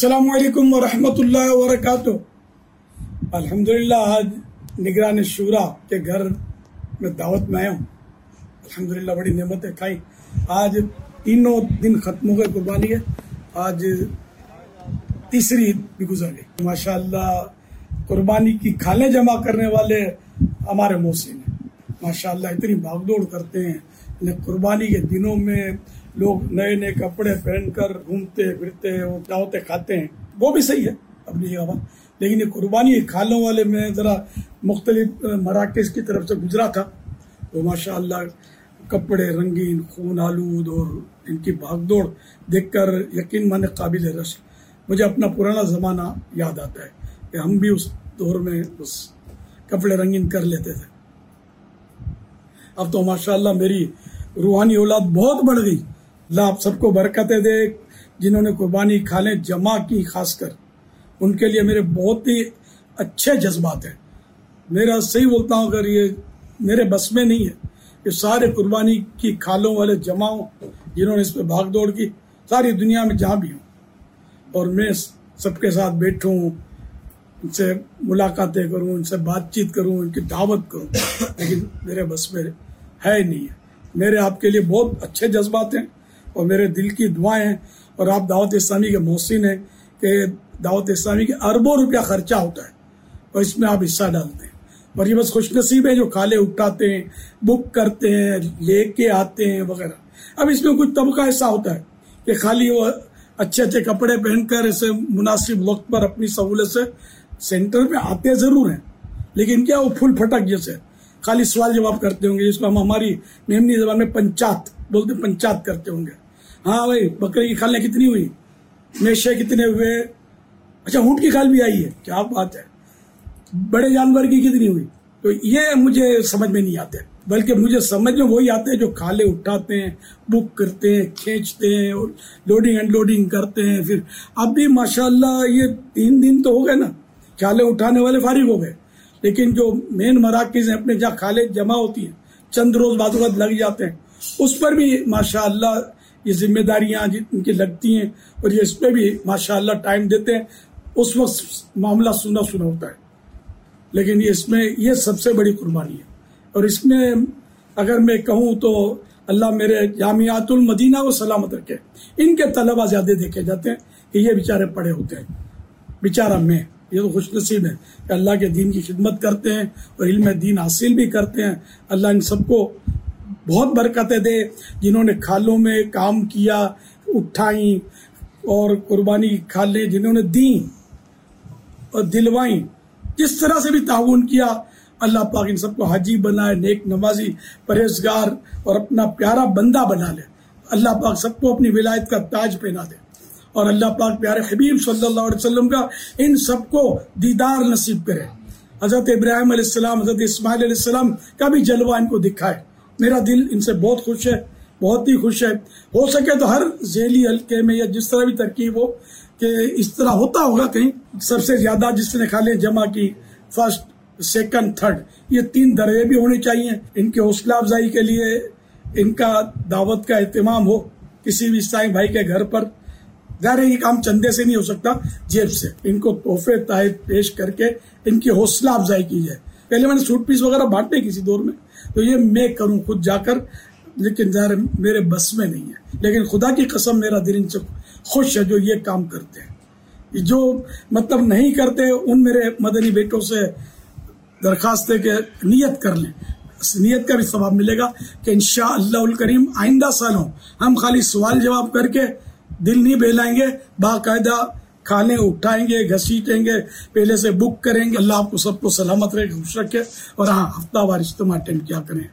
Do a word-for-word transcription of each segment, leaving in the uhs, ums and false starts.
السلام علیکم ورحمۃ اللہ وبرکاتہ۔ الحمدللہ آج نگران شورا کے گھر میں دعوت میں آیا ہوں۔ الحمدللہ بڑی نعمتیں کھائی۔ آج تینوں دن ختم ہو گئے، قربانی ہے۔ آج تیسری عید بھی گزر گئی۔ ماشاءاللہ قربانی کی کھالیں جمع کرنے والے ہمارے محسن ہیں۔ ماشاءاللہ اتنی بھاگ دوڑ کرتے ہیں۔ قربانی کے دنوں میں لوگ نئے نئے کپڑے پہن کر گھومتے پھرتے اور دعوتیں کھاتے ہیں، وہ بھی صحیح ہے اپنی جگہ، لیکن یہ قربانی کھالوں والے میں ذرا مختلف مراکز کی طرف سے گزرا تھا تو ماشاءاللہ کپڑے رنگین، خون آلود اور ان کی بھاگ دوڑ دیکھ کر یقین مانے قابل رشک مجھے اپنا پرانا زمانہ یاد آتا ہے کہ ہم بھی اس دور میں اس کپڑے رنگین کر لیتے تھے۔ اب تو ماشاءاللہ میری روحانی اولاد بہت بڑھ گئی۔ اللہ آپ سب کو برکتیں دے۔ جنہوں نے قربانی کھالیں جمع کی، خاص کر ان کے لیے میرے بہت ہی اچھے جذبات ہیں۔ میرا صحیح بولتا ہوں، اگر یہ میرے بس میں نہیں ہے کہ سارے قربانی کی کھالوں والے جمع ہوں جنہوں نے اس پہ بھاگ دوڑ کی، ساری دنیا میں جہاں بھی ہوں، اور میں سب کے ساتھ بیٹھوں، ان سے ملاقاتیں کروں، ان سے بات چیت کروں، ان کی دعوت کروں، لیکن میرے بس میں ہے نہیں ہے۔ میرے آپ کے لیے بہت اچھے جذبات ہیں اور میرے دل کی دعائیں ہیں، اور آپ دعوت اسلامی کے محسن ہیں کہ دعوت اسلامی کے اربوں روپیہ خرچہ ہوتا ہے اور اس میں آپ حصہ ڈالتے ہیں، اور یہ بس خوش نصیب ہے جو کھالے اٹھاتے ہیں، بک کرتے ہیں، لے کے آتے ہیں وغیرہ۔ اب اس میں کچھ طبقہ ایسا ہوتا ہے کہ خالی وہ اچھے اچھے کپڑے پہن کر اسے مناسب وقت پر اپنی سہولت سے سینٹر پہ آتے ضرور ہیں، لیکن کیا وہ پھول پھٹک جیسے خالی سوال جواب کرتے ہوں گے، جس کو ہم ہماری میمنی زبان میں پنچات بولتے پنچات کرتے ہوں گے۔ ہاں بھائی، بکرے کی کھالیں کتنی ہوئی، میشے کتنے ہوئے، اچھا اونٹ کی کھال بھی آئی ہے، کیا بات ہے، بڑے جانور کی کتنی ہوئی۔ تو یہ مجھے سمجھ میں نہیں آتے، بلکہ مجھے سمجھ میں وہی آتے ہیں جو کھالے اٹھاتے ہیں، بک کرتے ہیں، کھینچتے ہیں، اور لوڈنگ اینڈ لوڈنگ کرتے ہیں۔ پھر اب بھی ماشاءاللہ یہ تین دن تو ہو گئے نا، کھالے اٹھانے والے فارغ ہو گئے، لیکن جو مین مراکز ہیں اپنے جہاں کھالے جمع ہوتی ہیں، چند روز بعد وقت لگ جاتے ہیں، اس پر بھی ماشاءاللہ یہ ذمہ داریاں ان کی لگتی ہیں، اور یہ اس پہ بھی ماشاءاللہ ٹائم دیتے ہیں۔ اس وقت معاملہ سنا سنا ہوتا ہے، لیکن اس میں یہ سب سے بڑی قربانی ہے۔ اور اس میں اگر میں کہوں تو اللہ میرے جامعات المدینہ کو سلامت رکھے، ان کے طلبہ زیادہ دیکھے جاتے ہیں کہ یہ بیچارے پڑھے ہوتے ہیں، بیچارہ میں یہ تو خوش نصیب ہے کہ اللہ کے دین کی خدمت کرتے ہیں اور علم دین حاصل بھی کرتے ہیں۔ اللہ ان سب کو بہت برکتیں دے جنہوں نے کھالوں میں کام کیا، اٹھائیں، اور قربانی کھالیں جنہوں نے دیں اور دلوائیں، جس طرح سے بھی تعاون کیا، اللہ پاک ان سب کو حاجی بنائے، نیک نمازی، پرہیزگار اور اپنا پیارا بندہ بنا لے۔ اللہ پاک سب کو اپنی ولایت کا تاج پہنا دے، اور اللہ پاک پیارے حبیب صلی اللہ علیہ وسلم کا ان سب کو دیدار نصیب کرے۔ حضرت ابراہیم علیہ السلام، حضرت اسماعیل علیہ السلام کا بھی جلوہ ان کو دکھائے۔ میرا دل ان سے بہت خوش ہے، بہت ہی خوش ہے۔ ہو سکے تو ہر ذیلی حلقے میں یا جس طرح بھی ترکیب ہو کہ اس طرح ہوتا ہوگا کہیں، سب سے زیادہ جس نے کھالیں جمع کی، فرسٹ، سیکنڈ، تھرڈ، یہ تین درجے بھی ہونے چاہیے۔ ان کے حوصلہ افزائی کے لیے ان کا دعوت کا اہتمام ہو کسی بھی عیسائی بھائی کے گھر پر۔ ظاہر یہ کام چندے سے نہیں ہو سکتا، جیب سے ان کو تحفے تحائف پیش کر کے ان کی حوصلہ افزائی کی جائے۔ پہلے میں نے سوٹ پیس وغیرہ بانٹے کسی دور میں، تو یہ میں کروں خود جا کر، لیکن ظاہر میرے بس میں نہیں ہے۔ لیکن خدا کی قسم میرا دل ان سے خوش ہے جو یہ کام کرتے ہیں۔ جو مطلب نہیں کرتے ان میرے مدنی بیٹوں سے درخواست ہے کہ نیت کر لیں، نیت کا بھی ثواب ملے گا کہ انشاءاللہ الکریم آئندہ سالوں ہم خالی سوال جواب کر کے دل نہیں بہلائیں گے، باقاعدہ کھالیں اٹھائیں گے، گھسیٹیں گے، پہلے سے بک کریں گے۔ اللہ آپ کو سب کو سلامت رکھے، خوش رکھے، اور ہاں ہفتہ وار اجتماع اٹینڈ کیا کریں،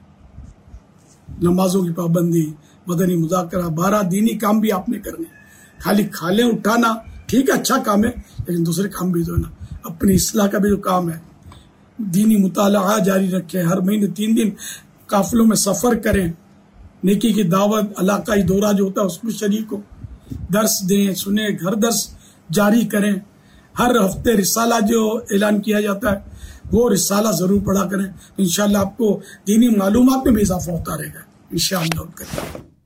نمازوں کی پابندی، مدنی مذاکرہ، بارہ دینی کام بھی آپ نے کرنے۔ خالی کھالیں اٹھانا ٹھیک ہے، اچھا کام ہے، لیکن دوسرے کام بھی تو ہے نا، اپنی اصلاح کا بھی جو کام ہے، دینی مطالعہ جاری رکھیں، ہر مہینے تین دن قافلوں میں سفر کریں، نیکی کی دعوت، علاقائی دورہ جو ہوتا ہے اس میں شریک ہو، درس دیں، سنیں، گھر درس جاری کریں، ہر ہفتے رسالہ جو اعلان کیا جاتا ہے وہ رسالہ ضرور پڑھا کریں۔ انشاءاللہ آپ کو دینی معلومات میں بھی اضافہ ہوتا رہے گا انشاءاللہ۔